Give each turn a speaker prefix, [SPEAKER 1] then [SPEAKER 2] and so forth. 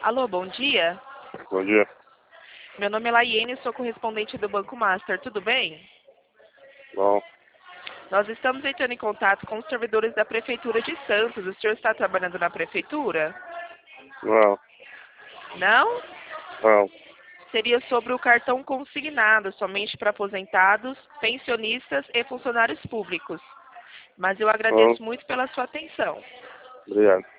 [SPEAKER 1] Alô, bom dia.
[SPEAKER 2] Bom dia.
[SPEAKER 1] Meu nome é Laiene, sou correspondente do Banco Master. Tudo bem?
[SPEAKER 2] Bom,
[SPEAKER 1] Nós estamos entrando em contato com os servidores da Prefeitura de Santos. O senhor está trabalhando na Prefeitura?
[SPEAKER 2] não,
[SPEAKER 1] Não?
[SPEAKER 2] não.
[SPEAKER 1] Seria sobre o cartão consignado, somente para aposentados, pensionistas e funcionários públicos. Mas eu
[SPEAKER 2] Bom,
[SPEAKER 1] agradeço muito pela sua atenção.
[SPEAKER 2] obrigado.